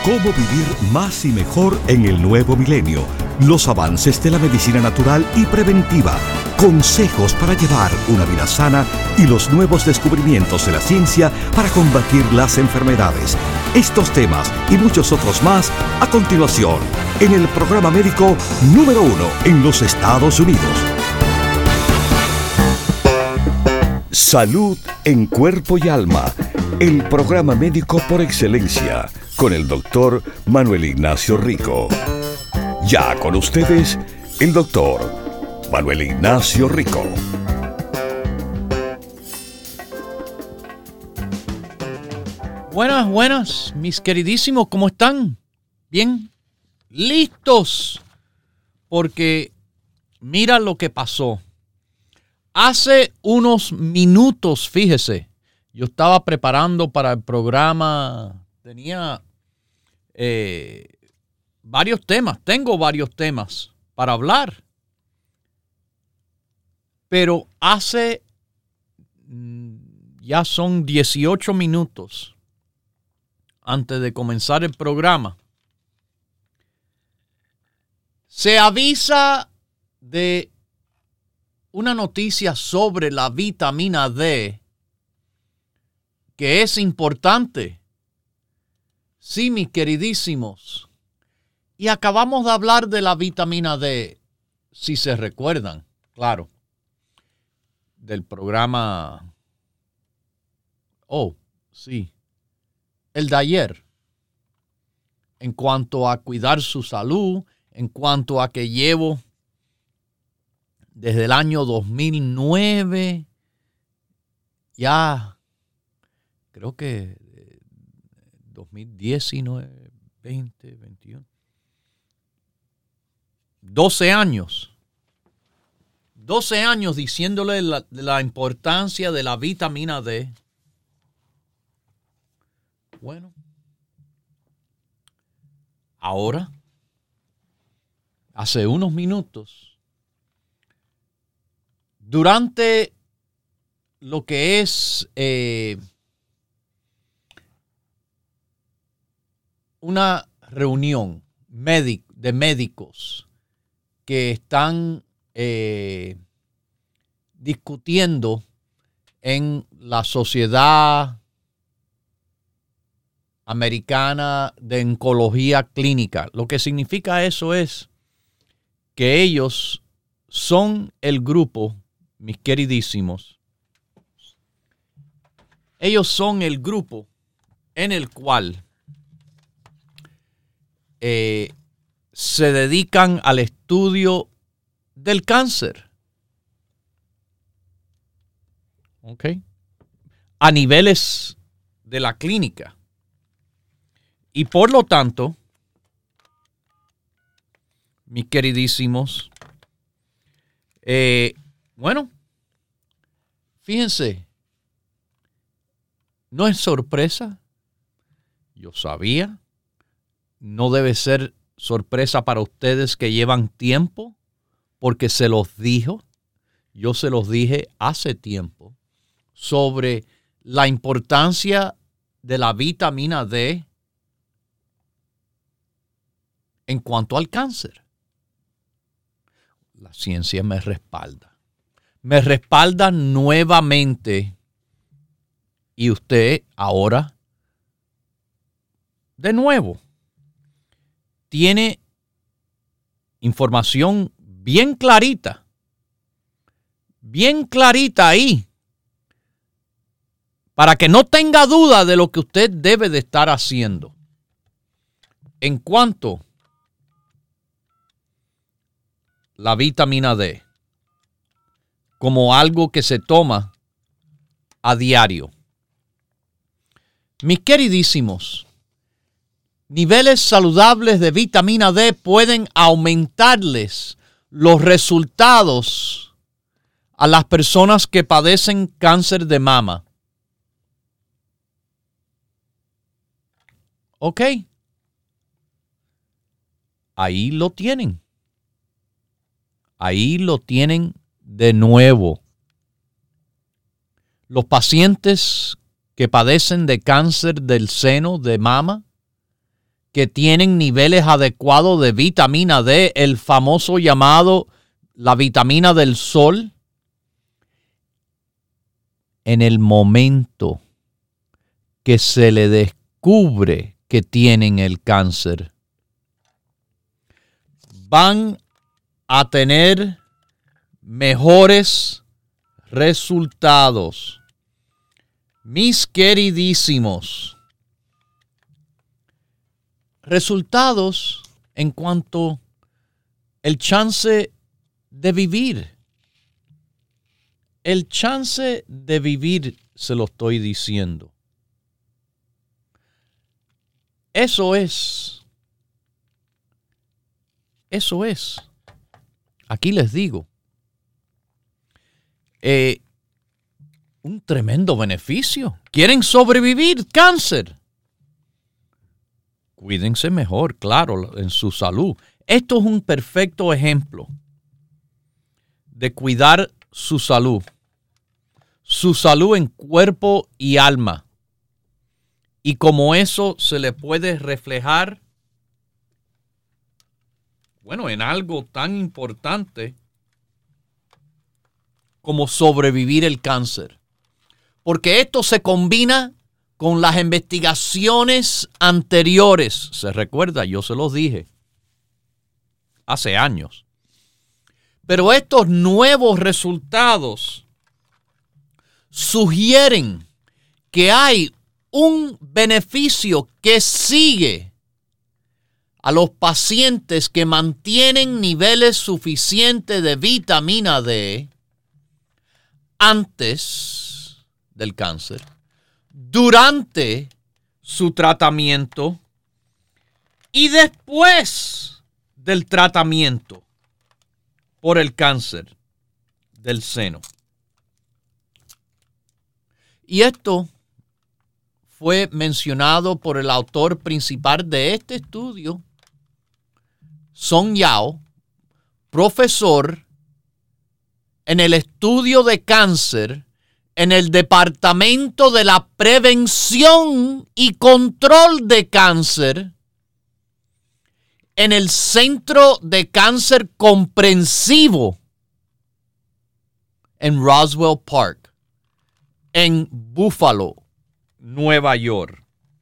Cómo vivir más y mejor en el nuevo milenio. Los avances de la medicina natural y preventiva. Consejos para llevar una vida sana y los nuevos descubrimientos de la ciencia para combatir las enfermedades. Estos temas y muchos otros más a continuación en el programa médico número 1 en los Estados Unidos. Salud en cuerpo y alma. El programa médico por excelencia con el doctor Manuel Ignacio Rico. Ya con ustedes, el doctor Manuel Ignacio Rico. Buenas, mis queridísimos, ¿cómo están? ¿Bien? ¿Listos? Porque mira lo que pasó. Hace unos minutos, fíjese, yo estaba preparando para el programa, tenía tengo varios temas para hablar. Pero hace, ya son 18 minutos antes de comenzar el programa, se avisa de una noticia sobre la vitamina D que es importante. Sí, mis queridísimos. Y acabamos de hablar de la vitamina D, si se recuerdan, claro, del programa, el de ayer, en cuanto a cuidar su salud, en cuanto a que llevo desde el año 2009, ya creo que 2019, 20, 21, 12 años diciéndole la importancia de la vitamina D. Bueno, ahora, hace unos minutos, durante lo que es una reunión de médicos que están discutiendo en la Sociedad Americana de Oncología Clínica. Lo que significa eso es que ellos son el grupo, mis queridísimos, ellos son el grupo en el cual se dedican al estudio del cáncer. ¿Ok? A niveles de la clínica. Y por lo tanto, mis queridísimos, fíjense, no es sorpresa. Yo sabía. No debe ser sorpresa para ustedes que llevan tiempo, porque se los dijo. Yo se los dije hace tiempo sobre la importancia de la vitamina D en cuanto al cáncer. La ciencia me respalda. Me respalda nuevamente. Y usted ahora, de nuevo, tiene información bien clarita ahí, para que no tenga duda de lo que usted debe de estar haciendo en cuanto a la vitamina D, como algo que se toma a diario. Mis queridísimos, niveles saludables de vitamina D pueden aumentarles los resultados a las personas que padecen cáncer de mama. ¿Ok? Ahí lo tienen. Ahí lo tienen de nuevo. Los pacientes que padecen de cáncer del seno de mama, que tienen niveles adecuados de vitamina D, el famoso llamado la vitamina del sol, en el momento que se le descubre que tienen el cáncer, van a tener mejores resultados. Mis queridísimos, resultados en cuanto al chance de vivir. El chance de vivir, se lo estoy diciendo. Eso es. Aquí les digo. Un tremendo beneficio. ¿Quieren sobrevivir cáncer? Cuídense mejor, claro, en su salud. Esto es un perfecto ejemplo de cuidar su salud. Su salud en cuerpo y alma. Y como eso se le puede reflejar, bueno, en algo tan importante como sobrevivir el cáncer. Porque esto se combina con las investigaciones anteriores. ¿Se recuerda? Yo se los dije hace años. Pero estos nuevos resultados sugieren que hay un beneficio que sigue a los pacientes que mantienen niveles suficientes de vitamina D antes del cáncer, durante su tratamiento y después del tratamiento por el cáncer del seno. Y esto fue mencionado por el autor principal de este estudio, Song Yao, profesor en el estudio de cáncer en el Departamento de la Prevención y Control de Cáncer en el Centro de Cáncer Comprensivo en Roswell Park, en Buffalo, Nueva York.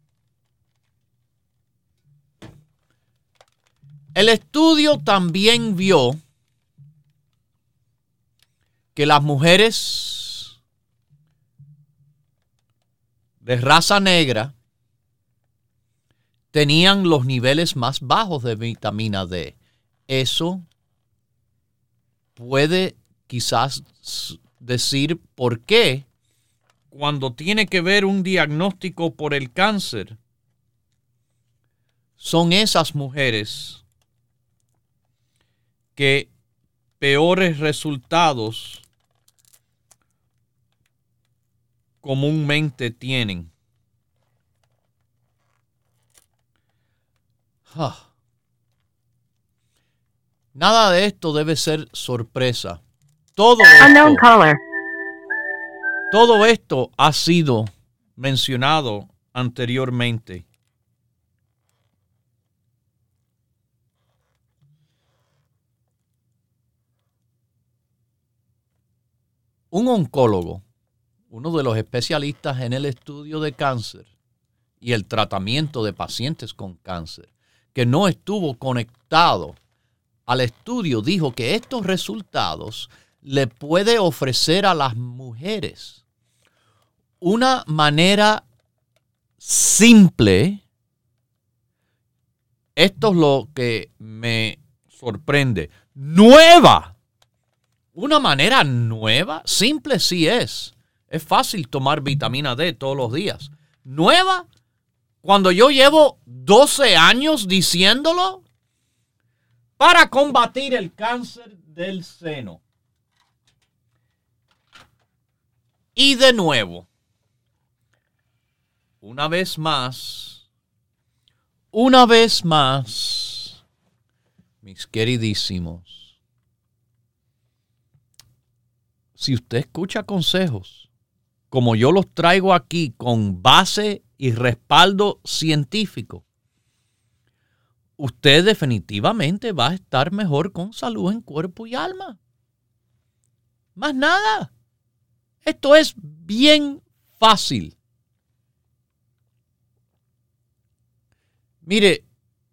El estudio también vio que las mujeres de raza negra tenían los niveles más bajos de vitamina D. Eso puede quizás decir por qué cuando tiene que ver un diagnóstico por el cáncer, son esas mujeres que peores resultados comúnmente tienen. Nada de esto debe ser sorpresa. Todo esto ha sido mencionado anteriormente. Un oncólogo, uno de los especialistas en el estudio de cáncer y el tratamiento de pacientes con cáncer, que no estuvo conectado al estudio, dijo que estos resultados le puede ofrecer a las mujeres una manera simple. Esto es lo que me sorprende. Nueva. Una manera nueva, simple sí es. Es fácil tomar vitamina D todos los días. Nueva, cuando yo llevo 12 años diciéndolo, para combatir el cáncer del seno. Y de nuevo, una vez más, mis queridísimos, si usted escucha consejos, como yo los traigo aquí con base y respaldo científico, usted definitivamente va a estar mejor con salud en cuerpo y alma. Más nada. Esto es bien fácil. Mire,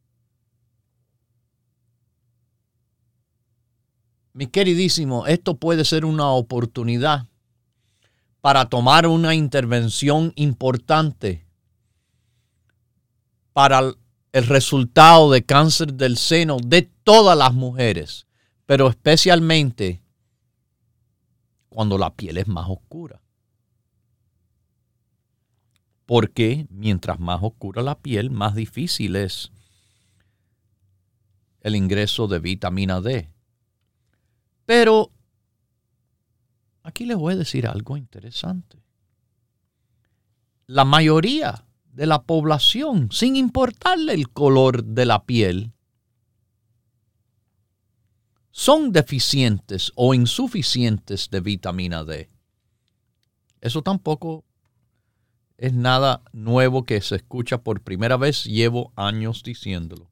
mi queridísimo, esto puede ser una oportunidad para tomar una intervención importante para el resultado de cáncer del seno de todas las mujeres, pero especialmente cuando la piel es más oscura. Porque mientras más oscura la piel, más difícil es el ingreso de vitamina D. Pero aquí les voy a decir algo interesante. La mayoría de la población, sin importarle el color de la piel, son deficientes o insuficientes de vitamina D. Eso tampoco es nada nuevo que se escucha por primera vez. Llevo años diciéndolo.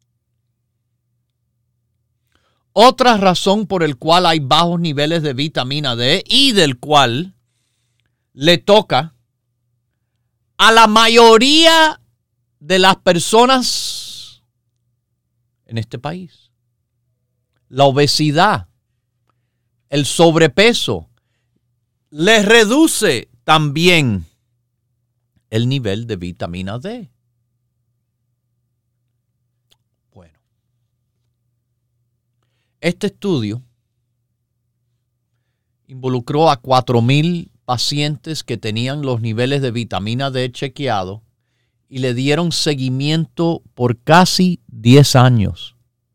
Otra razón por la cual hay bajos niveles de vitamina D y del cual le toca a la mayoría de las personas en este país. La obesidad, el sobrepeso, les reduce también el nivel de vitamina D. Bueno, este estudio involucró a 4,000 pacientes que tenían los niveles de vitamina D chequeados y le dieron seguimiento por casi 10 años.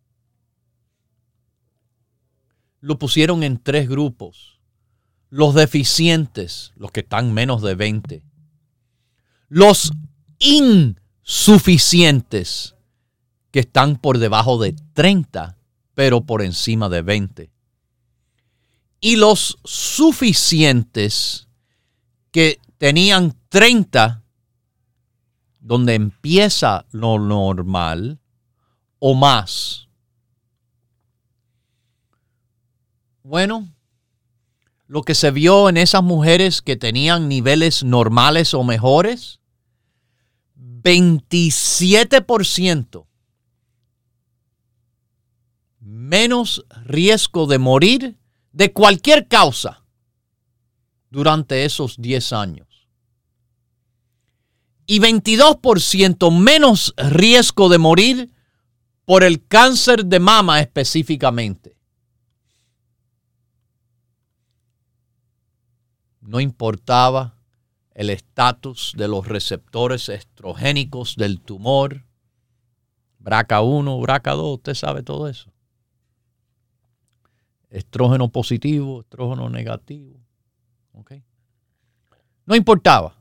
Lo pusieron en 3 grupos. Los deficientes, los que están menos de 20. Los insuficientes, que están por debajo de 30, pero por encima de 20. Y los suficientes, que tenían 30, donde empieza lo normal, o más. Bueno, lo que se vio en esas mujeres que tenían niveles normales o mejores, 27% menos riesgo de morir de cualquier causa durante esos 10 años. Y 22% menos riesgo de morir por el cáncer de mama específicamente. No importaba el estatus de los receptores estrogénicos del tumor, BRCA1, BRCA2, usted sabe todo eso. Estrógeno positivo, estrógeno negativo. ¿Okay? No importaba.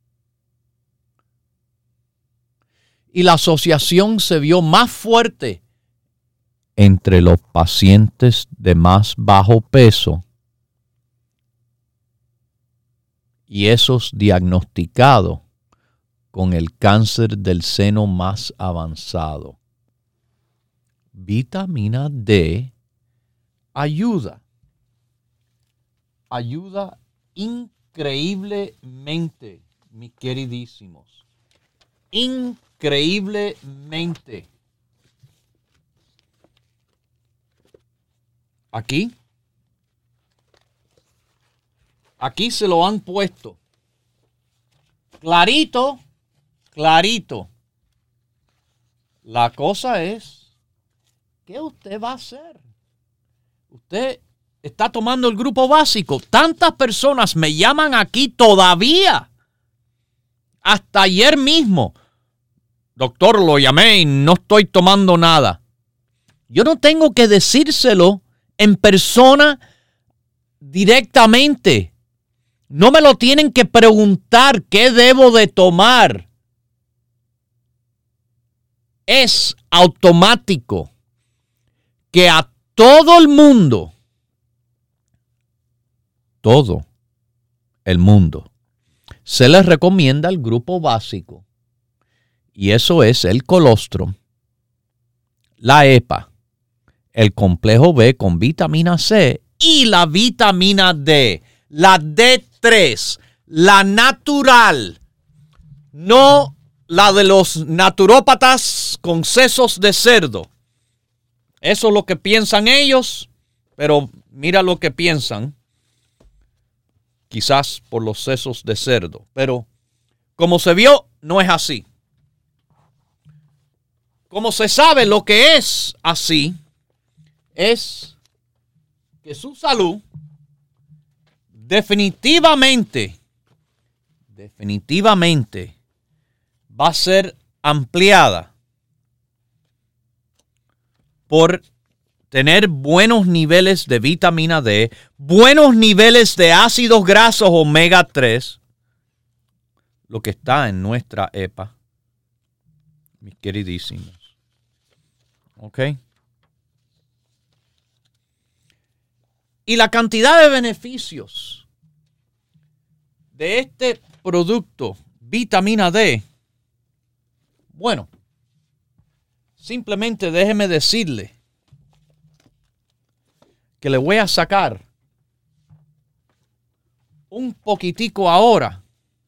Y la asociación se vio más fuerte entre los pacientes de más bajo peso y esos diagnosticados con el cáncer del seno más avanzado. Vitamina D ayuda increíblemente, mis queridísimos. Increíblemente. Aquí se lo han puesto. Clarito, clarito. La cosa es, ¿qué usted va a hacer? Usted está tomando el grupo básico. Tantas personas me llaman aquí todavía. Hasta ayer mismo. Doctor, lo llamé y no estoy tomando nada. Yo no tengo que decírselo en persona directamente. No me lo tienen que preguntar qué debo de tomar. Es automático que a todo el mundo, todo el mundo, se les recomienda el grupo básico. Y eso es el colostrum, la EPA, el complejo B con vitamina C y la vitamina D, la D3, la natural, no la de los naturópatas con sesos de cerdo. Eso es lo que piensan ellos, pero mira lo que piensan, quizás por los sesos de cerdo. Pero como se vio, no es así. Como se sabe, lo que es así es que su salud definitivamente va a ser ampliada por tener buenos niveles de vitamina D, buenos niveles de ácidos grasos omega 3, lo que está en nuestra EPA, mis queridísimos. ¿Ok? Y la cantidad de beneficios de este producto, vitamina D, bueno, simplemente déjeme decirle que le voy a sacar un poquitico ahora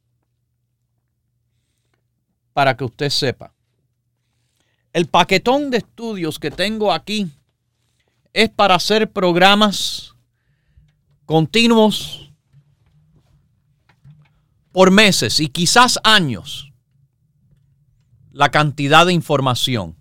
para que usted sepa. El paquetón de estudios que tengo aquí es para hacer programas continuos por meses y quizás años. La cantidad de información.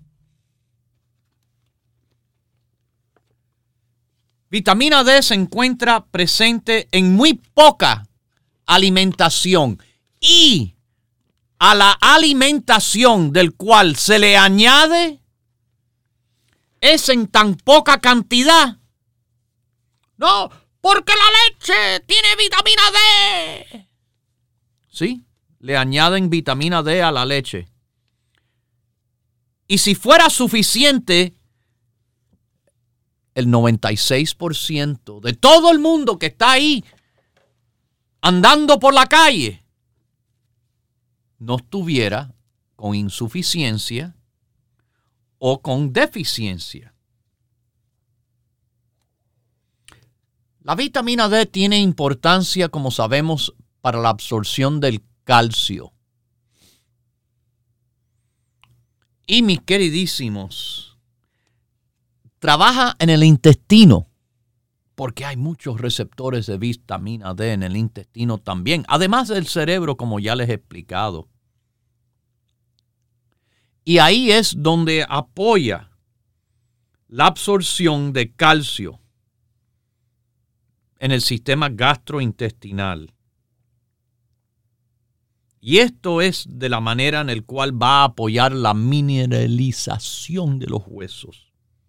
Vitamina D se encuentra presente en muy poca alimentación y a la alimentación del cual se le añade es en tan poca cantidad. No, porque la leche tiene vitamina D. Sí, le añaden vitamina D a la leche. Y si fuera suficiente, el 96% de todo el mundo que está ahí andando por la calle no estuviera con insuficiencia o con deficiencia. La vitamina D tiene importancia, como sabemos, para la absorción del calcio. Y mis queridísimos, trabaja en el intestino, porque hay muchos receptores de vitamina D en el intestino también, además del cerebro, como ya les he explicado. Y ahí es donde apoya la absorción de calcio en el sistema gastrointestinal. Y esto es de la manera en la cual va a apoyar la mineralización de los huesos.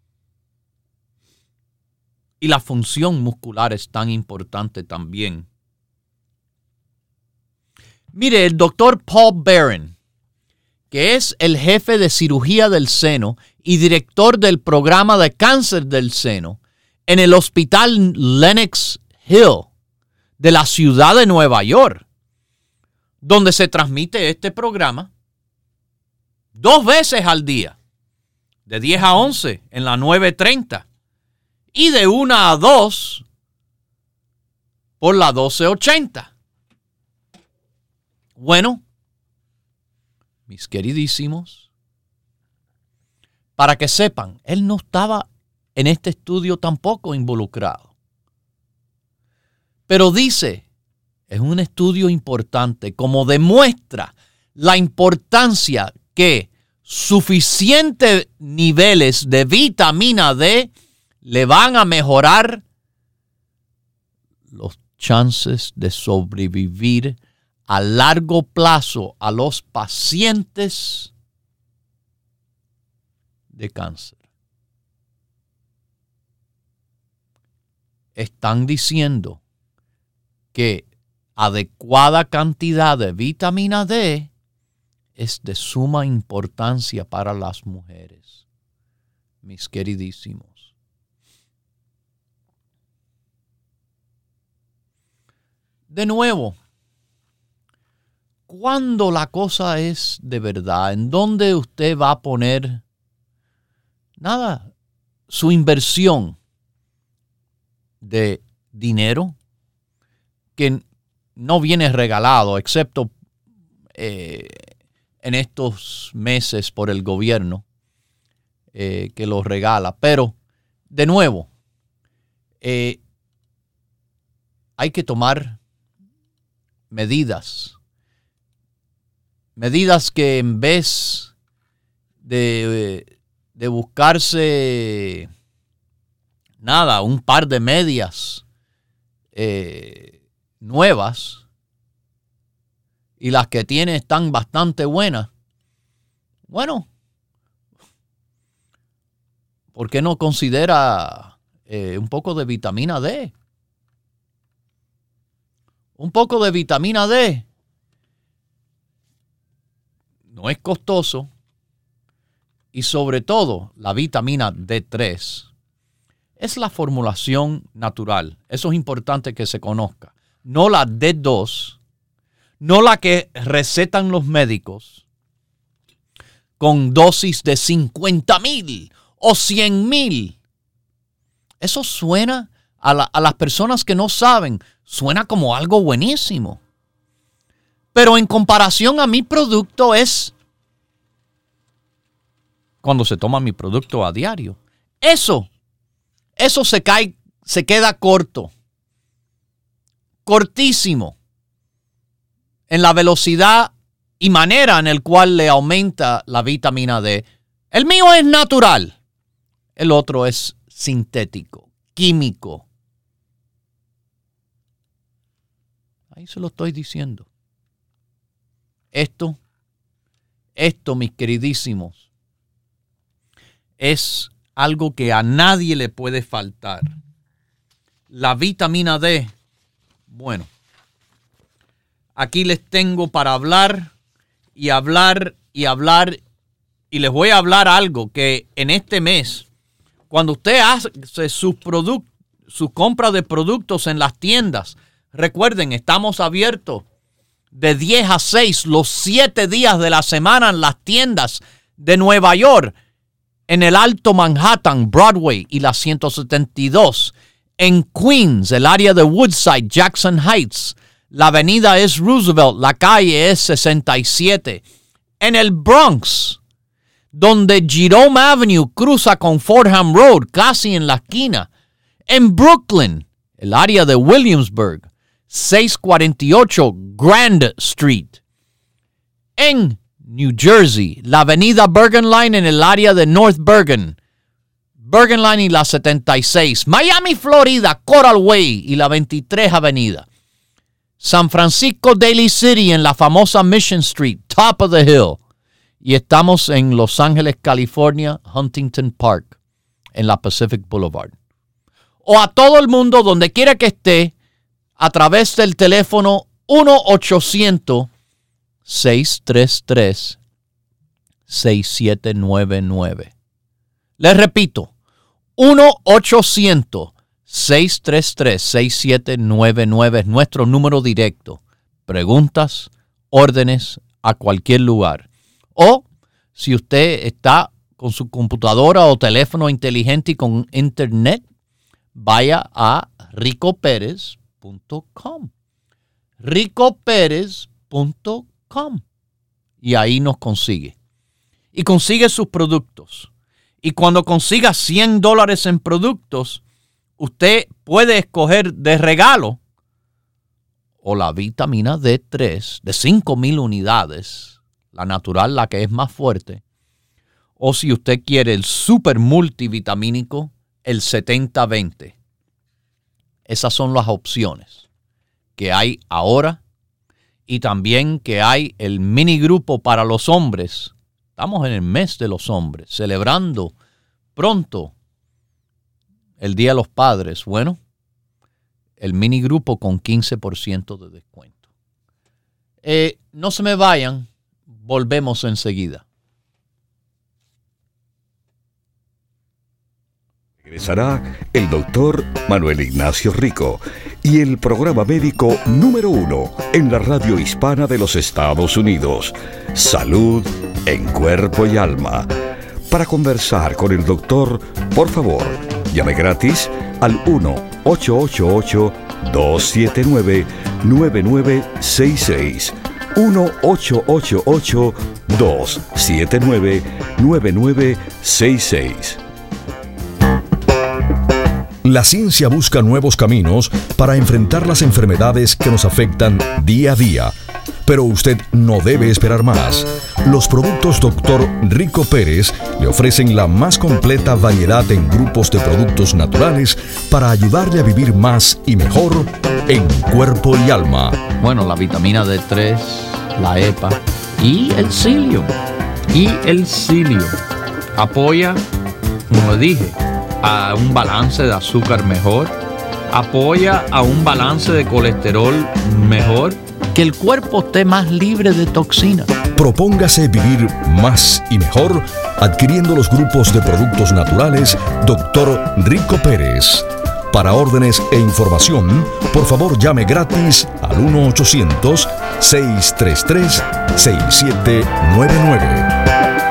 Y la función muscular es tan importante también. Mire, el doctor Paul Barron, que es el jefe de cirugía del seno y director del programa de cáncer del seno en el hospital Lenox Hill de la ciudad de Nueva York, donde se transmite este programa 2 veces al día, de 10 a 11 en la 9:30 y de 1 a 2 por la 12:80. Bueno, mis queridísimos, para que sepan, él no estaba en este estudio tampoco involucrado. Pero dice, es un estudio importante, como demuestra la importancia que suficientes niveles de vitamina D le van a mejorar los chances de sobrevivir a largo plazo a los pacientes de cáncer. Están diciendo que adecuada cantidad de vitamina D es de suma importancia para las mujeres, mis queridísimos. De nuevo, ¿cuándo la cosa es de verdad? ¿En dónde usted va a poner nada, su inversión de dinero que no viene regalado, excepto en estos meses por el gobierno que lo regala. Pero, de nuevo, hay que tomar medidas que en vez de buscarse un par de medias nuevas, y las que tiene están bastante buenas, bueno, ¿por qué no considera un poco de vitamina D? Un poco de vitamina D no es costoso, y sobre todo la vitamina D3 es la formulación natural. Eso es importante que se conozca. No la D2, no la que recetan los médicos con dosis de 50,000 o 100,000. Eso suena a las personas que no saben, suena como algo buenísimo. Pero en comparación a mi producto es cuando se toma mi producto a diario. Eso se queda cortísimo en la velocidad y manera en el cual le aumenta la vitamina D. El mío es natural, el otro es sintético, químico. Ahí se lo estoy diciendo. Esto, mis queridísimos, es algo que a nadie le puede faltar. La vitamina D, bueno, aquí les tengo para hablar, y les voy a hablar algo que en este mes, cuando usted hace su compra de productos en las tiendas, recuerden, estamos abiertos de 10 a 6 los 7 días de la semana en las tiendas de Nueva York, en el Alto Manhattan, Broadway y la 172. En Queens, el área de Woodside, Jackson Heights. La avenida es Roosevelt, la calle es 67. En el Bronx, donde Jerome Avenue cruza con Fordham Road, casi en la esquina. En Brooklyn, el área de Williamsburg, 648 Grand Street. En New Jersey, la avenida Bergen Line en el área de North Bergen, Bergen Line y la 76. Miami, Florida, Coral Way y la 23 Avenida. San Francisco, Daly City en la famosa Mission Street, Top of the Hill. Y estamos en Los Ángeles, California, Huntington Park, en la Pacific Boulevard. O a todo el mundo, donde quiera que esté, a través del teléfono 1-800-633-6799. Les repito, 1-800-633-6799 es nuestro número directo. Preguntas, órdenes a cualquier lugar. O si usted está con su computadora o teléfono inteligente y con internet, vaya a ricoperez.com. ricoperez.com. Y ahí nos consigue. Y consigue sus productos. Y cuando consiga $100 en productos, usted puede escoger de regalo o la vitamina D3 de 5,000 unidades, la natural, la que es más fuerte, o si usted quiere el super multivitamínico, el 70-20. Esas son las opciones que hay ahora, y también que hay el mini grupo para los hombres. Estamos en el mes de los hombres, celebrando pronto el Día de los Padres. Bueno, el mini grupo con 15% de descuento. No se me vayan, volvemos enseguida. Regresará el doctor Manuel Ignacio Rico y el programa médico número 1 en la radio hispana de los Estados Unidos. Salud en cuerpo y alma. Para conversar con el doctor, por favor, llame gratis al 1-888-279-9966. 1-888-279-9966. La ciencia busca nuevos caminos para enfrentar las enfermedades que nos afectan día a día. Pero usted no debe esperar más. Los productos Dr. Rico Pérez le ofrecen la más completa variedad en grupos de productos naturales para ayudarle a vivir más y mejor en cuerpo y alma. Bueno, la vitamina D3, la EPA y el psyllium. Apoya, como le dije, a un balance de azúcar mejor. Apoya a un balance de colesterol mejor. Que el cuerpo esté más libre de toxinas. Propóngase vivir más y mejor adquiriendo los grupos de productos naturales Dr. Rico Pérez. Para órdenes e información, por favor llame gratis al 1-800-633-6799.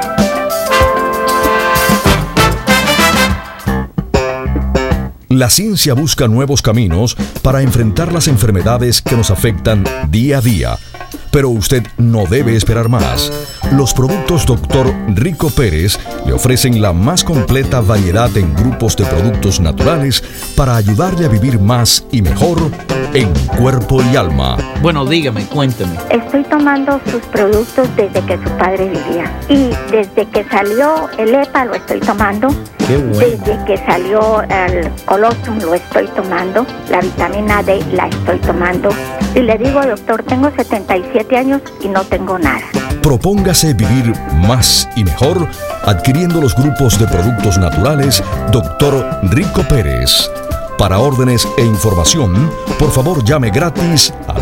La ciencia busca nuevos caminos para enfrentar las enfermedades que nos afectan día a día. Pero usted no debe esperar más. Los productos Dr. Rico Pérez le ofrecen la más completa variedad en grupos de productos naturales para ayudarle a vivir más y mejor en cuerpo y alma. Bueno, dígame, cuénteme. Estoy tomando sus productos desde que su padre vivía. Y desde que salió el EPA lo estoy tomando. Qué bueno. Desde que salió el colostrum lo estoy tomando. La vitamina D la estoy tomando. Y le digo, doctor, tengo 77 años y no tengo nada. Propóngase vivir más y mejor adquiriendo los grupos de productos naturales Dr. Rico Pérez. Para órdenes e información, por favor llame gratis al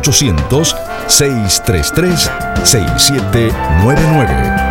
1-800-633-6799.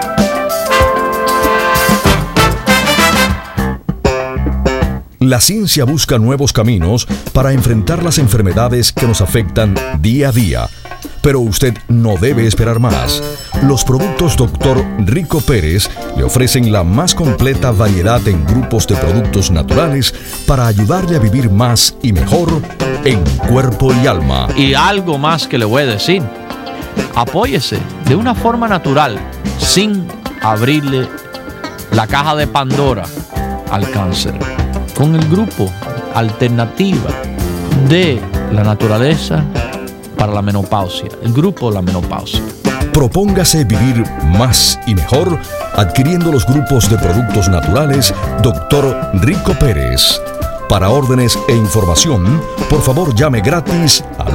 La ciencia busca nuevos caminos para enfrentar las enfermedades que nos afectan día a día. Pero usted no debe esperar más. Los productos Dr. Rico Pérez le ofrecen la más completa variedad en grupos de productos naturales para ayudarle a vivir más y mejor en cuerpo y alma. Y algo más que le voy a decir. Apóyese de una forma natural, sin abrirle la caja de Pandora al cáncer, con el grupo Alternativa de la Naturaleza para la Menopausia, el grupo La Menopausia. Propóngase vivir más y mejor adquiriendo los grupos de productos naturales Dr. Rico Pérez. Para órdenes e información, por favor llame gratis al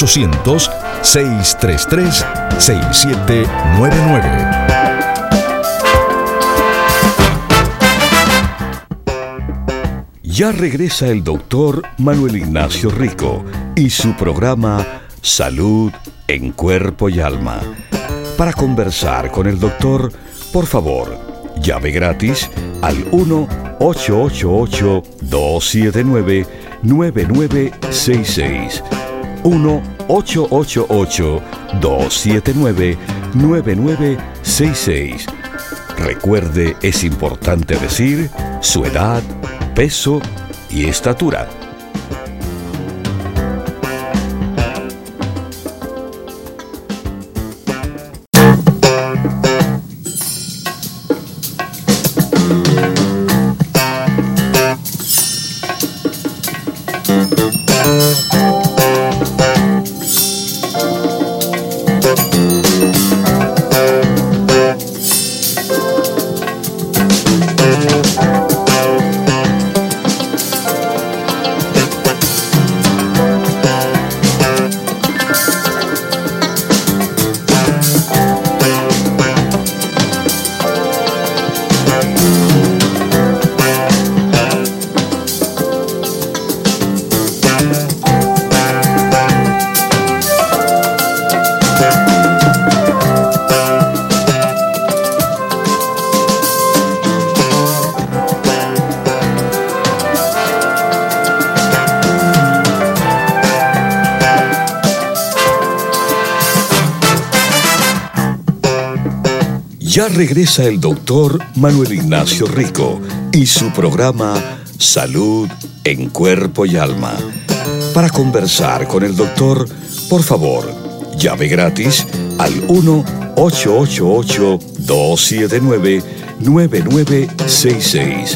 1-800-633-6799. Ya regresa el doctor Manuel Ignacio Rico y su programa Salud en Cuerpo y Alma. Para conversar con el doctor, por favor, llame gratis al 1-888-279-9966. 1-888-279-9966. Recuerde, es importante decir su edad, peso y estatura. Ya regresa el doctor Manuel Ignacio Rico y su programa Salud en Cuerpo y Alma. Para conversar con el doctor, por favor, llame gratis al 1-888-279-9966.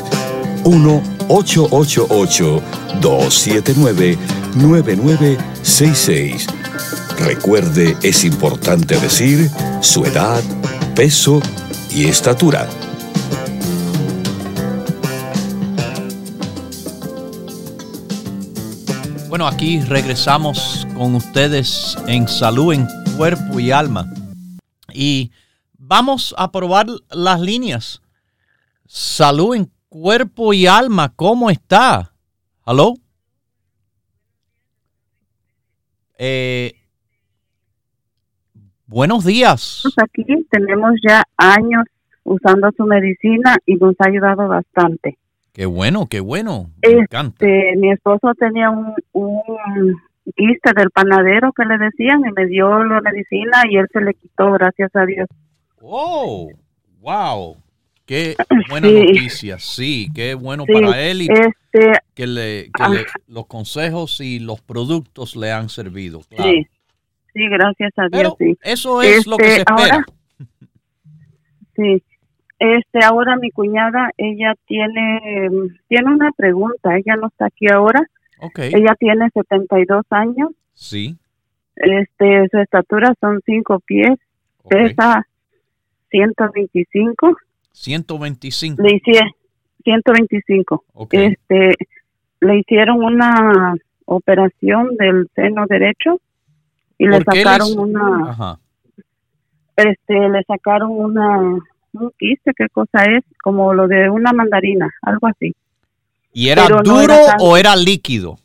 1-888-279-9966. Recuerde, es importante decir su edad, peso y estatura. Bueno, aquí regresamos con ustedes en Salud en Cuerpo y Alma. Y vamos a probar las líneas. Salud en Cuerpo y Alma, ¿cómo está? ¿Aló? Buenos días. Aquí tenemos ya años usando su medicina y nos ha ayudado bastante. Qué bueno, qué bueno. Me encanta. Mi esposo tenía un quiste del panadero que le decían y me dio la medicina y él se le quitó, gracias a Dios. ¡Oh! ¡Wow! ¡Qué buena noticia! Sí, qué bueno para él y que los consejos y los productos le han servido. Claro. Sí, gracias a Dios. Pero eso es lo que se espera. Ahora mi cuñada, ella tiene una pregunta. Ella no está aquí ahora. Okay. Ella tiene 72 años. Sí. Su estatura son 5 pies. Okay. Pesa 125. 125. Le hicieron 125. Okay. Le hicieron una operación del seno derecho y le sacaron le sacaron un quiste, ¿qué cosa es? Como lo de una mandarina, algo así. ¿Y era duro o era líquido?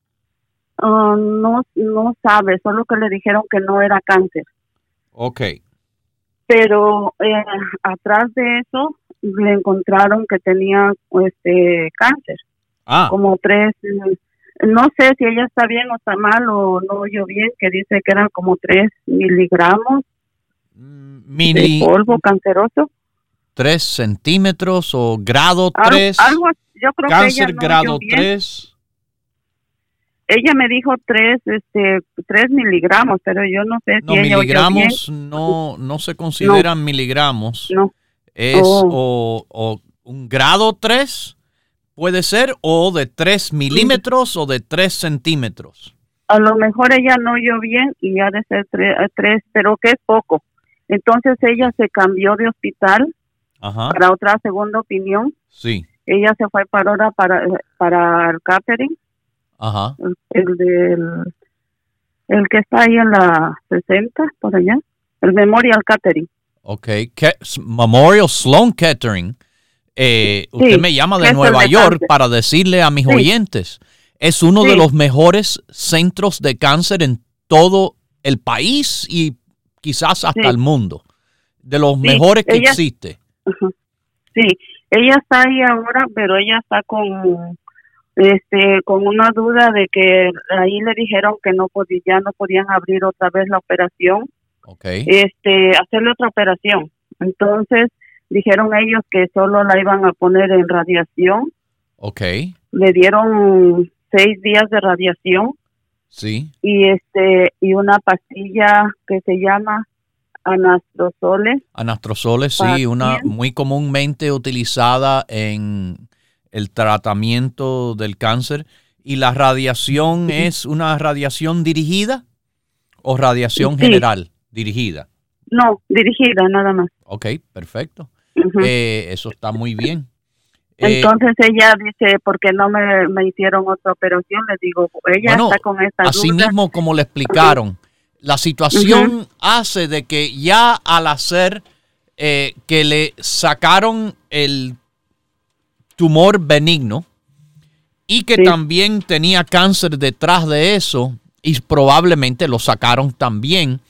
No sabe, solo que le dijeron que no era cáncer. Okay. Pero atrás de eso le encontraron que tenía cáncer. Como 3, no sé si ella está bien o está mal o no oyó bien, que dice que eran como 3 miligramos de polvo canceroso. 3 centímetros o grado 3. Algo, yo creo cáncer que ella no grado oyó bien. 3. Ella me dijo 3 miligramos, pero yo no sé si ella miligramos oyó bien. no se consideran miligramos. No. Es o un grado 3 puede ser, o de 3 milímetros o de 3 centímetros. A lo mejor ella no oyó bien y ha de ser 3, pero que es poco. Entonces ella se cambió de hospital. Ajá. Para otra segunda opinión. Sí. Ella se fue para el catering. Ajá. El que está ahí en la 60, por allá. El Memorial Catering. Okay. Memorial Sloan Kettering. Usted me llama de Nueva York para decirle a mis oyentes. Es uno de los mejores centros de cáncer en todo el país y quizás hasta el mundo. De los mejores que existe. Sí, ella está ahí ahora, pero ella está con una duda de que ahí le dijeron que ya no podían abrir otra vez la operación. Okay. Hacerle otra operación. Entonces dijeron ellos que solo la iban a poner en radiación. Okay. Le dieron 6 días de radiación. Sí. Y una pastilla que se llama anastrozole. Anastrozole, sí, una muy comúnmente utilizada en el tratamiento del cáncer. ¿Y la radiación es una radiación dirigida o radiación general dirigida? No, dirigida nada más. Ok, perfecto. Eso está muy bien. Entonces ella dice, ¿por qué no me hicieron otra operación? Le digo, ella está con esta duda. Así mismo como le explicaron. La situación hace de que ya al hacer que le sacaron el tumor benigno y que también tenía cáncer detrás de eso y probablemente lo sacaron también,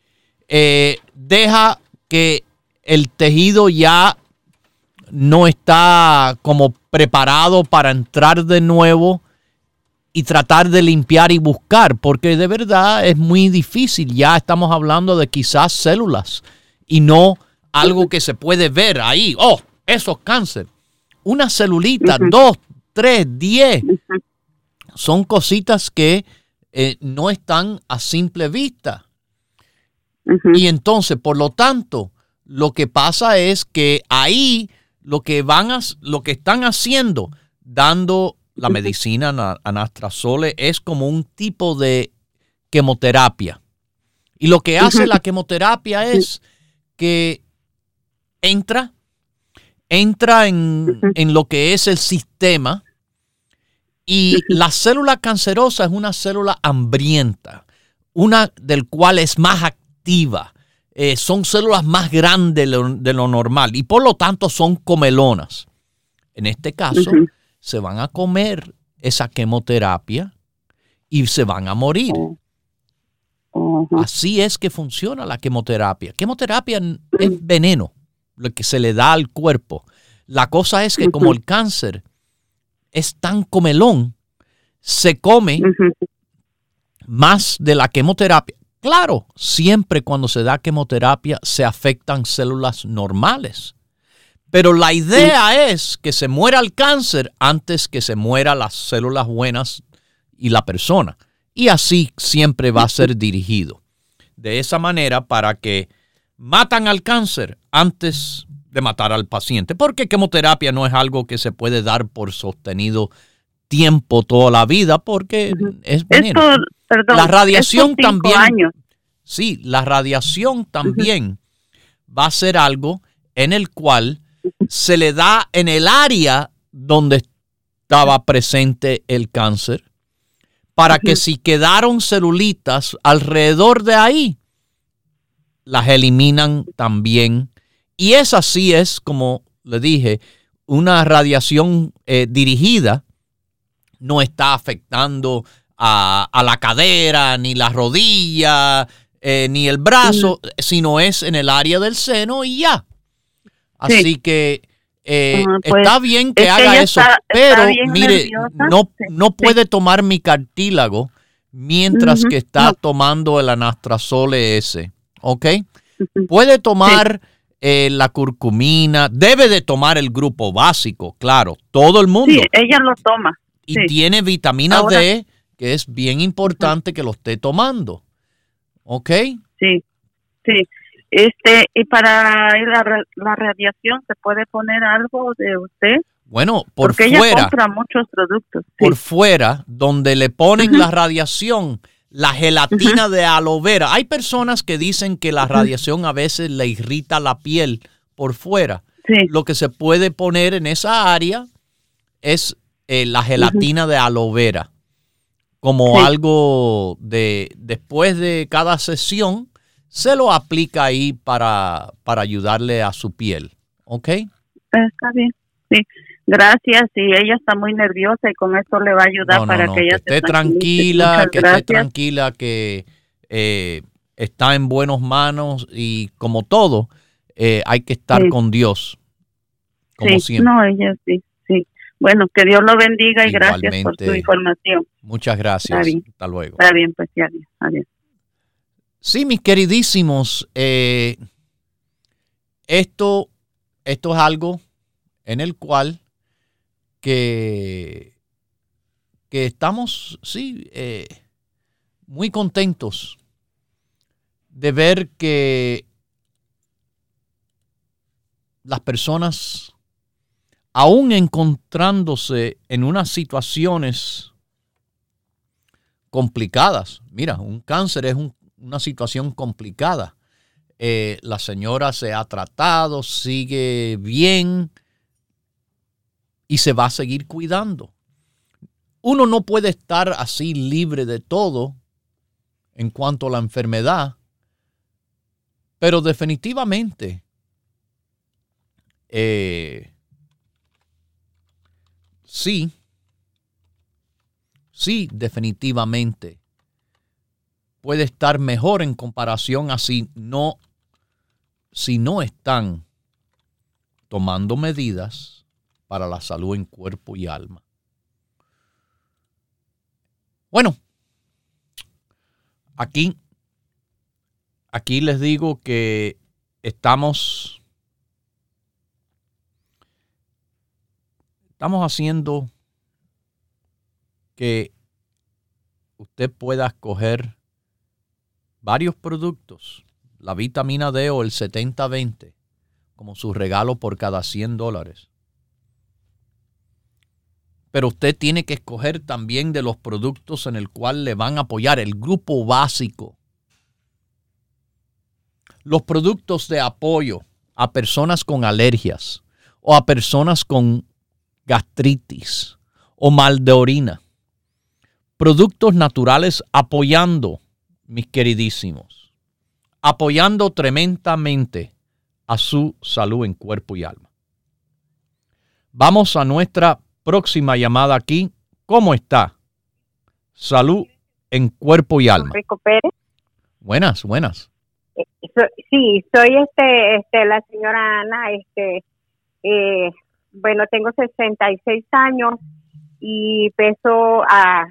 deja que el tejido ya no está como preparado para entrar de nuevo y tratar de limpiar y buscar, porque de verdad es muy difícil. Ya estamos hablando de quizás células y no algo que se puede ver ahí. Oh, eso es cáncer. Una celulita, 2, 3, 10. Son cositas que no están a simple vista. Y entonces, por lo tanto, lo que pasa es que ahí lo que están haciendo, dando la medicina anastrozole, es como un tipo de quimioterapia. Y lo que hace la quimioterapia es que entra en lo que es el sistema, y la célula cancerosa es una célula hambrienta, una del cual es más activa. Son células más grandes de lo normal y por lo tanto son comelonas. En este caso, se van a comer esa quimioterapia y se van a morir. Así es que funciona la quimioterapia. Quimioterapia es veneno, lo que se le da al cuerpo. La cosa es que como el cáncer es tan comelón, se come más de la quimioterapia. Claro, siempre cuando se da quimioterapia se afectan células normales. Pero la idea es que se muera el cáncer antes que se mueran las células buenas y la persona. Y así siempre va a ser dirigido. De esa manera, para que matan al cáncer antes de matar al paciente. Porque quimioterapia no es algo que se puede dar por sostenido tiempo toda la vida, porque es veneno. La radiación también. Años. Sí, la radiación también va a ser algo en el cual se le da en el área donde estaba presente el cáncer, para que si quedaron celulitas alrededor de ahí, las eliminan también. Y esa sí es, como le dije, una radiación dirigida. No está afectando a la cadera, ni la rodilla, ni el brazo, sino es en el área del seno y ya. Así que pues, está bien que haga eso, pero mire, no puede tomar mi cartílago mientras que está tomando el anastrozole ese, ¿ok? Puede tomar la curcumina, debe de tomar el grupo básico, claro, todo el mundo. Sí, ella lo toma. Y tiene vitamina D, que es bien importante que lo esté tomando, ¿ok? Sí. Y para la radiación, ¿se puede poner algo de usted? Bueno, porque ella compra muchos productos. Por fuera, donde le ponen la radiación, la gelatina de aloe vera. Hay personas que dicen que la radiación a veces le irrita la piel por fuera. Lo que se puede poner en esa área es la gelatina de aloe vera. Como algo después de cada sesión, se lo aplica ahí para ayudarle a su piel, ¿ok? Está bien, sí. Gracias, y ella está muy nerviosa y con esto le va a ayudar para que ella esté tranquila, esté tranquila, que está en buenas manos y como todo, hay que estar con Dios, como siempre. No, ella sí. Bueno, que Dios lo bendiga y gracias por su información. Muchas gracias. Hasta luego. Está bien, pues adiós. Sí, mis queridísimos, esto es algo en el cual que estamos, muy contentos de ver que las personas, aún encontrándose en unas situaciones complicadas, mira, un cáncer es una situación complicada. La señora se ha tratado, sigue bien y se va a seguir cuidando. Uno no puede estar así libre de todo en cuanto a la enfermedad, pero definitivamente sí, definitivamente puede estar mejor en comparación a si no están tomando medidas para la salud en cuerpo y alma. Bueno, aquí les digo que estamos Estamos haciendo que usted pueda escoger varios productos, la vitamina D o el 70-20, como su regalo por cada $100. Pero usted tiene que escoger también de los productos en el cual le van a apoyar el grupo básico. Los productos de apoyo a personas con alergias o a personas con gastritis o mal de orina. Productos naturales apoyando, mis queridísimos, apoyando tremendamente a su salud en cuerpo y alma. Vamos a nuestra próxima llamada aquí. ¿Cómo está? Salud en cuerpo y alma. Rico Pérez. Buenas. Sí, soy la señora Ana. Bueno, tengo 66 años y peso a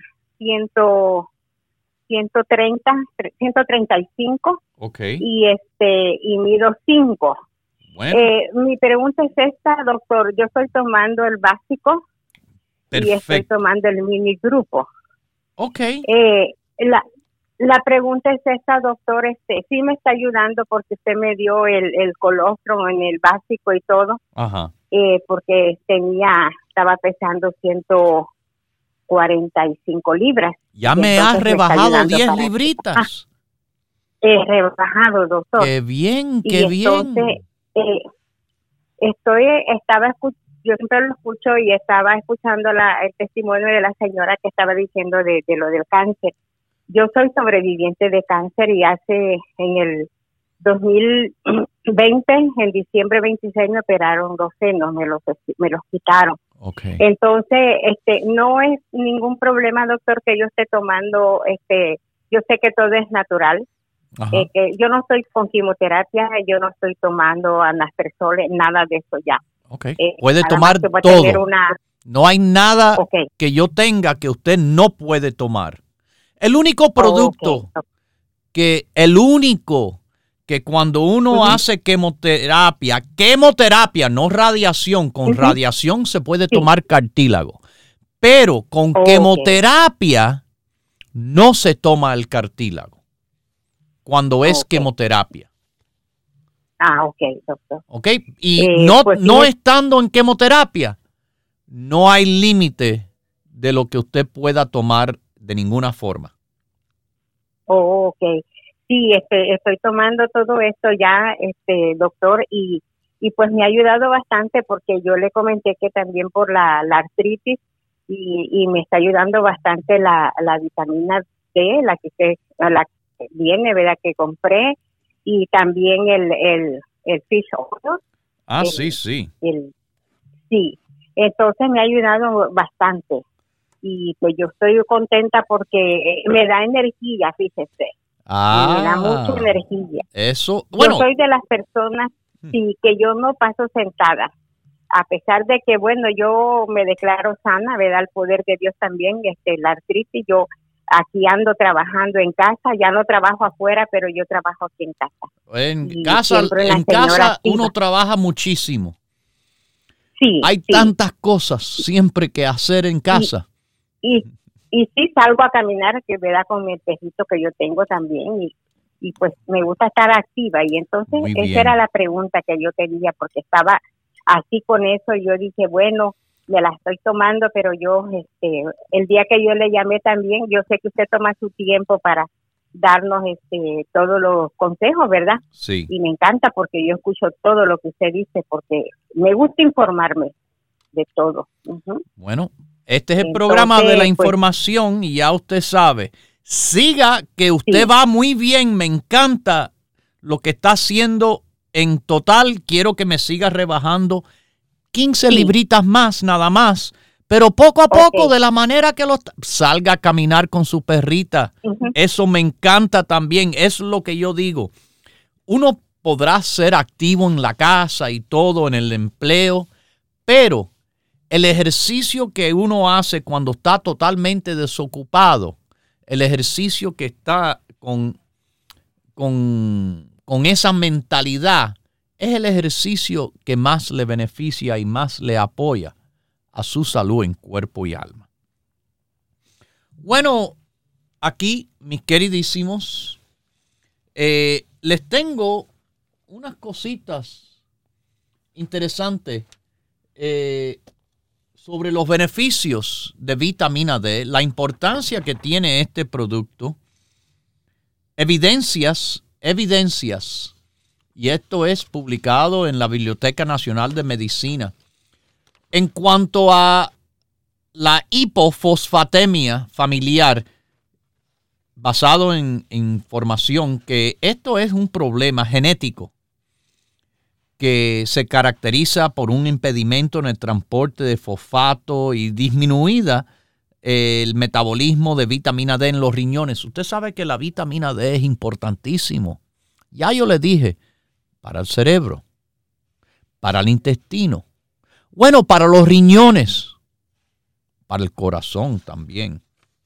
135. Okay. Y mido 5. Bueno. Mi pregunta es esta, doctor. Yo estoy tomando el básico. Perfecto. Y estoy tomando el mini grupo. Okay. La pregunta es esta, doctor. Sí me está ayudando porque usted me dio el colostrum en el básico y todo. Ajá. Porque estaba pesando 145 libras. Ya me has rebajado 10 libritas. He rebajado, doctor. Qué bien, Entonces, yo siempre lo escucho y estaba escuchando el testimonio de la señora que estaba diciendo de lo del cáncer. Yo soy sobreviviente de cáncer y en el 2020, en diciembre 26, me operaron 2 senos, me los quitaron. Okay. Entonces, no es ningún problema, doctor, que yo esté tomando, yo sé que todo es natural. Que yo no estoy con quimioterapia, yo no estoy tomando anastrozol, nada de eso ya. Okay. Puede tomar todo. No hay nada que yo tenga que usted no puede tomar. El único producto que cuando uno hace quimioterapia, no radiación, con radiación se puede tomar cartílago, pero con quimioterapia no se toma el cartílago cuando es quimioterapia. Doctor. Y no estando en quimioterapia, no hay límite de lo que usted pueda tomar de ninguna forma. Sí, estoy tomando todo esto ya, doctor, y pues me ha ayudado bastante porque yo le comenté que también por la artritis y me está ayudando bastante la vitamina D, la que viene, ¿verdad? Que compré, y también el fish oil. Sí. Sí, entonces me ha ayudado bastante y pues yo estoy contenta porque me da energía, fíjese. Me da mucha energía. Eso, bueno. Yo soy de las personas que yo no paso sentada, a pesar de que, bueno, yo me declaro sana, ¿verdad? El poder de Dios también, la artritis, yo aquí ando trabajando en casa, ya no trabajo afuera, pero yo trabajo aquí en casa. En casa uno trabaja muchísimo. Sí. Hay tantas cosas siempre que hacer en casa. Y sí salgo a caminar, que me da con mi espejito que yo tengo también, y pues me gusta estar activa. Y entonces esa era la pregunta que yo tenía, porque estaba así con eso, y yo dije, bueno, me la estoy tomando, pero yo, el día que yo le llamé también, yo sé que usted toma su tiempo para darnos todos los consejos, ¿verdad? Sí. Y me encanta porque yo escucho todo lo que usted dice, porque me gusta informarme de todo. Bueno, este es el programa de la información y ya usted sabe. Siga, que usted va muy bien, me encanta lo que está haciendo en total. Quiero que me siga rebajando 15 libritas más, nada más. Pero poco a poco, de la manera que salga a caminar con su perrita. Eso me encanta también. Es lo que yo digo. Uno podrá ser activo en la casa y todo, en el empleo, pero el ejercicio que uno hace cuando está totalmente desocupado, el ejercicio que está con esa mentalidad, es el ejercicio que más le beneficia y más le apoya a su salud en cuerpo y alma. Bueno, aquí, mis queridísimos, les tengo unas cositas interesantes sobre los beneficios de vitamina D, la importancia que tiene este producto, evidencias, y esto es publicado en la Biblioteca Nacional de Medicina. En cuanto a la hipofosfatemia familiar, basado en información que esto es un problema genético que se caracteriza por un impedimento en el transporte de fosfato y disminuida el metabolismo de vitamina D en los riñones. Usted sabe que la vitamina D es importantísimo. Ya yo le dije, para el cerebro, para el intestino, bueno, para los riñones, para el corazón también.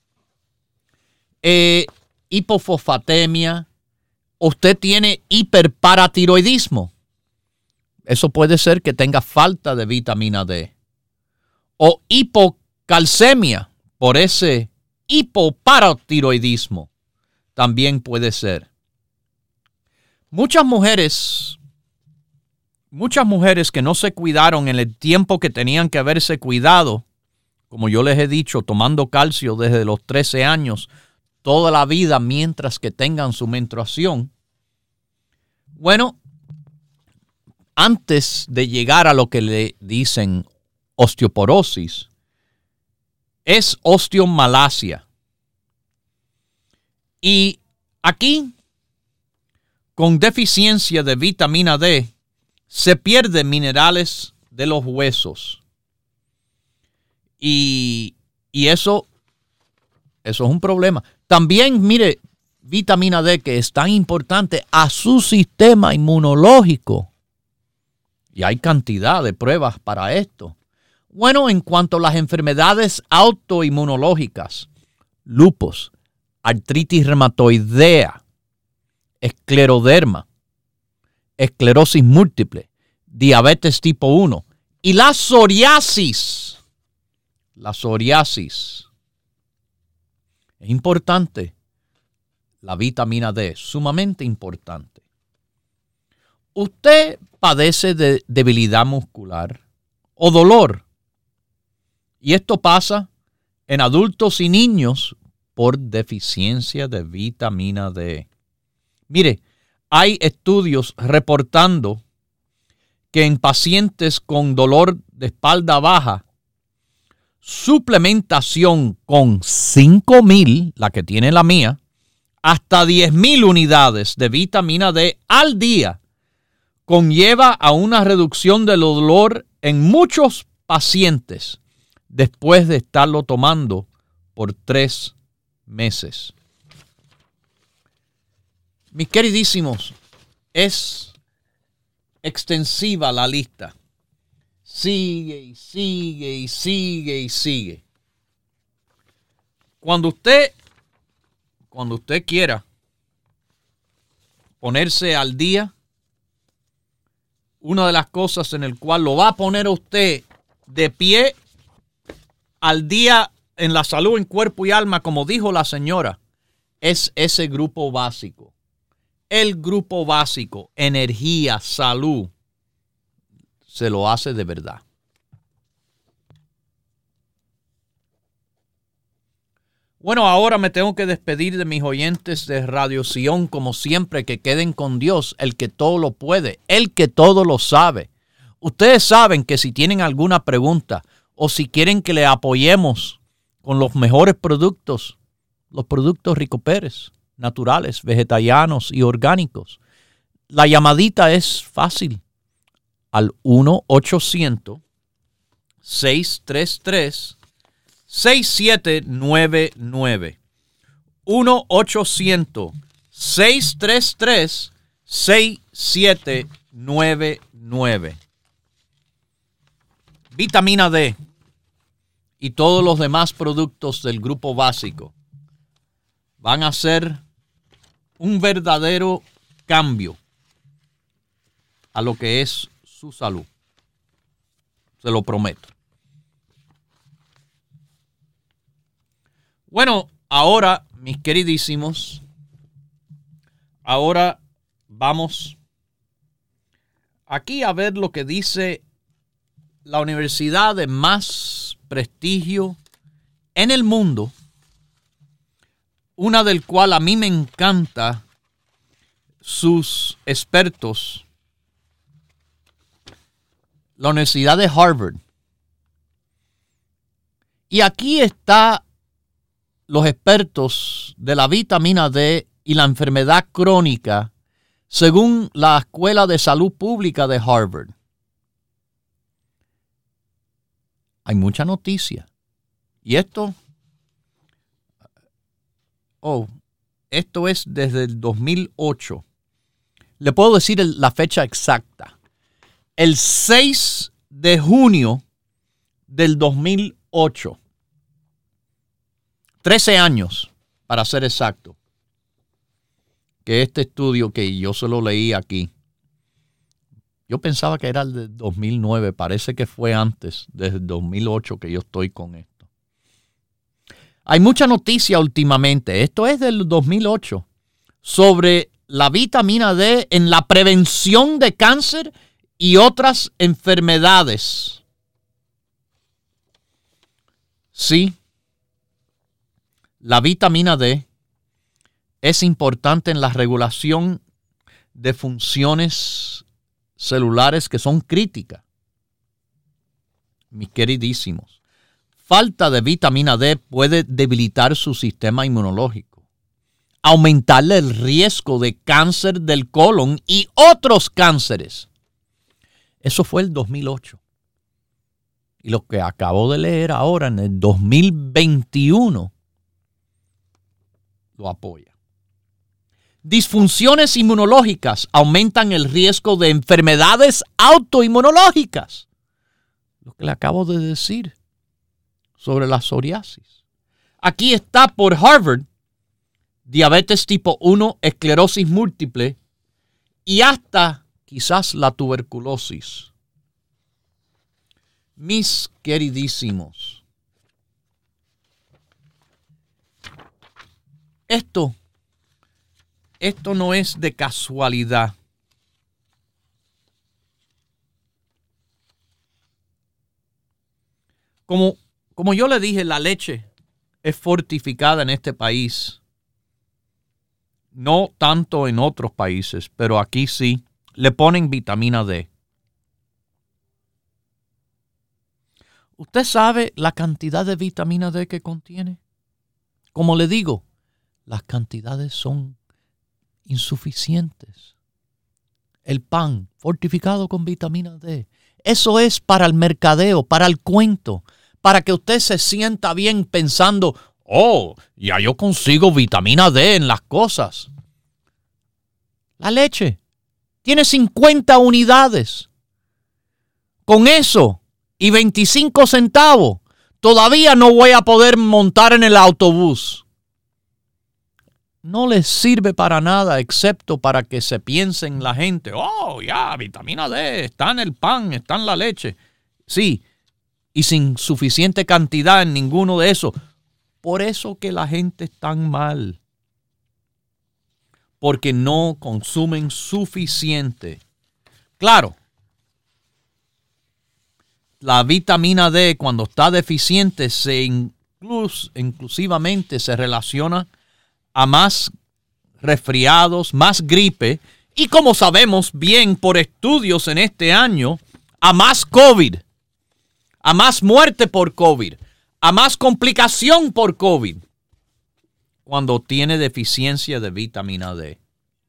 Hipofosfatemia, usted tiene hiperparatiroidismo. Eso puede ser que tenga falta de vitamina D. O hipocalcemia, por ese hipoparatiroidismo. También puede ser. Muchas mujeres que no se cuidaron en el tiempo que tenían que haberse cuidado, como yo les he dicho, tomando calcio desde los 13 años, toda la vida mientras que tengan su menstruación. Bueno, antes de llegar a lo que le dicen osteoporosis, es osteomalacia. Y aquí, con deficiencia de vitamina D, se pierden minerales de los huesos. Y eso es un problema. También, mire, vitamina D que es tan importante a su sistema inmunológico. Y hay cantidad de pruebas para esto. Bueno, en cuanto a las enfermedades autoinmunológicas, lupus, artritis reumatoidea, escleroderma, esclerosis múltiple, diabetes tipo 1 y la psoriasis. La psoriasis. Es importante. La vitamina D es sumamente importante. ¿Usted padece de debilidad muscular o dolor? Y esto pasa en adultos y niños por deficiencia de vitamina D. Mire, hay estudios reportando que en pacientes con dolor de espalda baja, suplementación con 5,000, la que tiene la mía, hasta 10,000 unidades de vitamina D al día, conlleva a una reducción del dolor en muchos pacientes después de estarlo tomando por 3 meses. Mis queridísimos, es extensiva la lista. Sigue y sigue y sigue y sigue. Cuando usted quiera ponerse al día, una de las cosas en el cual lo va a poner a usted de pie al día en la salud, en cuerpo y alma, como dijo la señora, es ese grupo básico. El grupo básico, energía, salud, se lo hace de verdad. Bueno, ahora me tengo que despedir de mis oyentes de Radio Sion, como siempre, que queden con Dios, el que todo lo puede, el que todo lo sabe. Ustedes saben que si tienen alguna pregunta o si quieren que le apoyemos con los mejores productos, los productos Rico Pérez, naturales, vegetarianos y orgánicos, la llamadita es fácil al 1-800-633-6799. 1-800-633-6799. Vitamina D y todos los demás productos del grupo básico van a ser un verdadero cambio a lo que es su salud. Se lo prometo. Bueno, ahora, mis queridísimos, ahora vamos aquí a ver lo que dice la universidad de más prestigio en el mundo, una del cual a mí me encanta sus expertos, la Universidad de Harvard. Y aquí está los expertos de la vitamina D y la enfermedad crónica según la Escuela de Salud Pública de Harvard. Hay mucha noticia. Y esto es desde el 2008. Le puedo decir la fecha exacta. El 6 de junio del 2008. 13 años, para ser exacto, que este estudio que yo se lo leí aquí. Yo pensaba que era el de 2009, parece que fue antes, desde el 2008 que yo estoy con esto. Hay mucha noticia últimamente, esto es del 2008, sobre la vitamina D en la prevención de cáncer y otras enfermedades. Sí, la vitamina D es importante en la regulación de funciones celulares que son críticas. Mis queridísimos, falta de vitamina D puede debilitar su sistema inmunológico, aumentarle el riesgo de cáncer del colon y otros cánceres. Eso fue el 2008. Y lo que acabo de leer ahora en el 2021 lo apoya. Disfunciones inmunológicas aumentan el riesgo de enfermedades autoinmunológicas. Lo que le acabo de decir sobre la psoriasis. Aquí está por Harvard, diabetes tipo 1, esclerosis múltiple y hasta quizás la tuberculosis. Mis queridísimos, Esto no es de casualidad. Como yo le dije, la leche es fortificada en este país. No tanto en otros países, pero aquí sí. Le ponen vitamina D. ¿Usted sabe la cantidad de vitamina D que contiene? Como le digo, las cantidades son insuficientes. El pan fortificado con vitamina D. Eso es para el mercadeo, para el cuento, para que usted se sienta bien pensando, ya yo consigo vitamina D en las cosas. La leche tiene 50 unidades. Con eso y 25 centavos, todavía no voy a poder montar en el autobús. No les sirve para nada excepto para que se piense en la gente, vitamina D, está en el pan, está en la leche. Sí, y sin suficiente cantidad en ninguno de esos. Por eso que la gente está mal. Porque no consumen suficiente. Claro, la vitamina D cuando está deficiente inclusivamente se relaciona a más resfriados, más gripe y, como sabemos bien por estudios en este año, a más COVID, a más muerte por COVID, a más complicación por COVID cuando tiene deficiencia de vitamina D.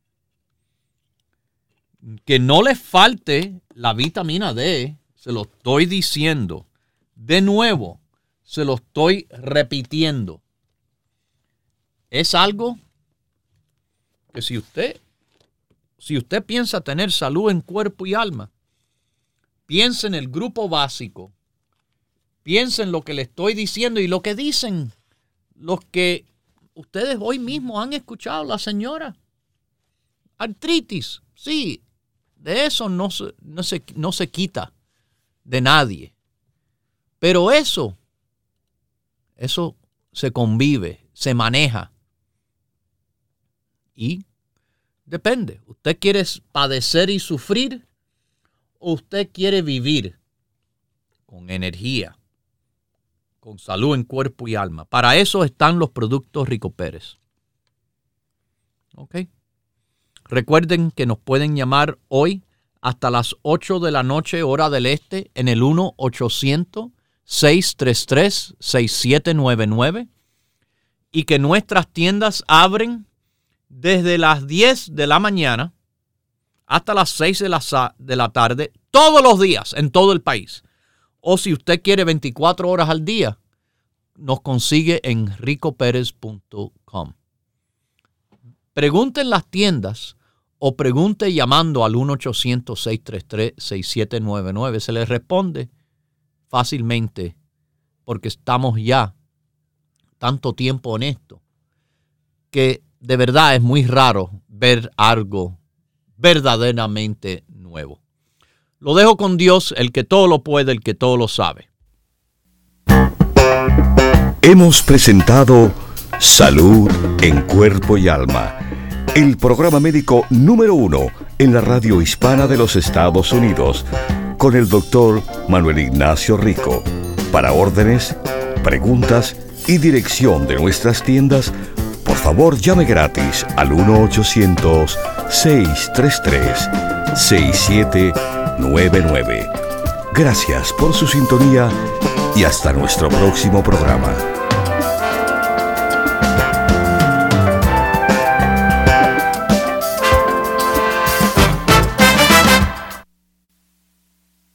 Que no les falte la vitamina D, se lo estoy diciendo. De nuevo, se lo estoy repitiendo. Es algo que si usted piensa tener salud en cuerpo y alma, piense en el grupo básico, piense en lo que le estoy diciendo y lo que dicen los que ustedes hoy mismo han escuchado, la señora. Artritis, sí, de eso no se quita de nadie. Pero eso se convive, se maneja. Y depende. ¿Usted quiere padecer y sufrir o usted quiere vivir con energía, con salud en cuerpo y alma? Para eso están los productos Rico Pérez. ¿Ok? Recuerden que nos pueden llamar hoy hasta las 8 de la noche, hora del este, en el 1-800-633-6799 y que nuestras tiendas abren desde las 10 de la mañana hasta las 6 de la tarde, todos los días en todo el país. O si usted quiere 24 horas al día, nos consigue en ricoperez.com. Pregunte en las tiendas o pregunte llamando al 1-800-633-6799. Se les responde fácilmente porque estamos ya tanto tiempo en esto que de verdad es muy raro ver algo verdaderamente nuevo. Lo dejo con Dios, el que todo lo puede, el que todo lo sabe. Hemos presentado Salud en Cuerpo y Alma, el programa médico número 1 en la radio hispana de los Estados Unidos, con el doctor Manuel Ignacio Rico. Para órdenes, preguntas y dirección de nuestras tiendas, por favor llame gratis al 1-800-633-6799. Gracias por su sintonía y hasta nuestro próximo programa.